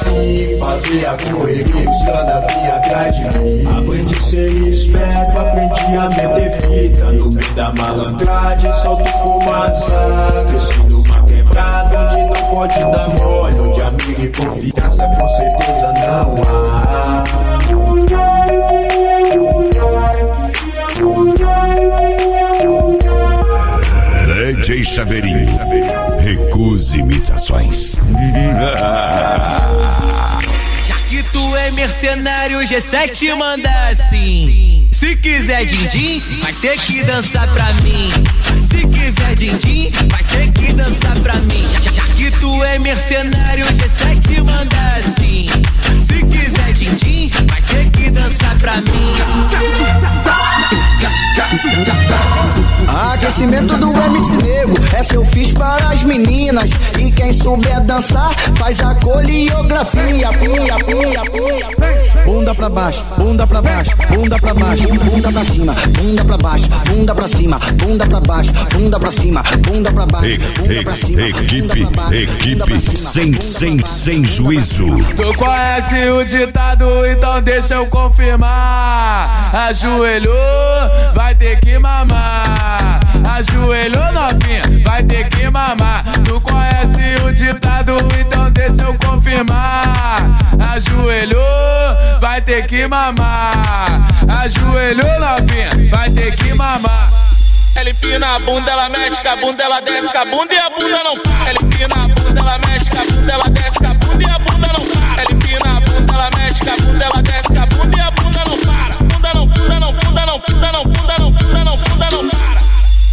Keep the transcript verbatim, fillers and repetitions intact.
assim, fazia correria, os cana vinha atrás de mim. Aprendi a ser esperto, aprendi a meter fita. No meio da malandragem, solto fumaça. Cresci numa quebrada onde não pode dar mole, onde amigo e confiança com certeza não há. D J Chaveirinho, recuse imitações. Já que tu é mercenário, G sete manda assim. Se quiser din-din, vai ter que dançar pra mim. Se quiser din-din, vai ter que dançar pra mim. Já, já que tu é mercenário, G sete manda assim. Se quiser din-din, vai ter que dançar pra mim. Aquecimento do M C Nego, essa eu fiz para as meninas. E quem souber dançar, faz a coreografia. Pia, pia, pia. Bunda pra baixo, bunda pra baixo, bunda pra baixo, bunda pra cima, bunda pra baixo, bunda pra cima, bunda pra baixo, bunda pra cima, bunda pra baixo, bunda pra cima. Equipe, equipe, sem, sem, sem juízo. Tu conhece o ditado, então deixa eu confirmar. Ajoelhou, vai ter que mamar. Ajoelhou, novinha, vai ter que mamar. Tu conhece o ditado, então deixa eu confirmar. Ajoelhou, vai ter que mamar. Ajoelhou, novinha, vai ter que mamar. Ela empina a bunda, ela mexe com a bunda, ela desce com a bunda e a bunda não para. Ela empina a bunda, ela mexe com a bunda, ela desce com a bunda e a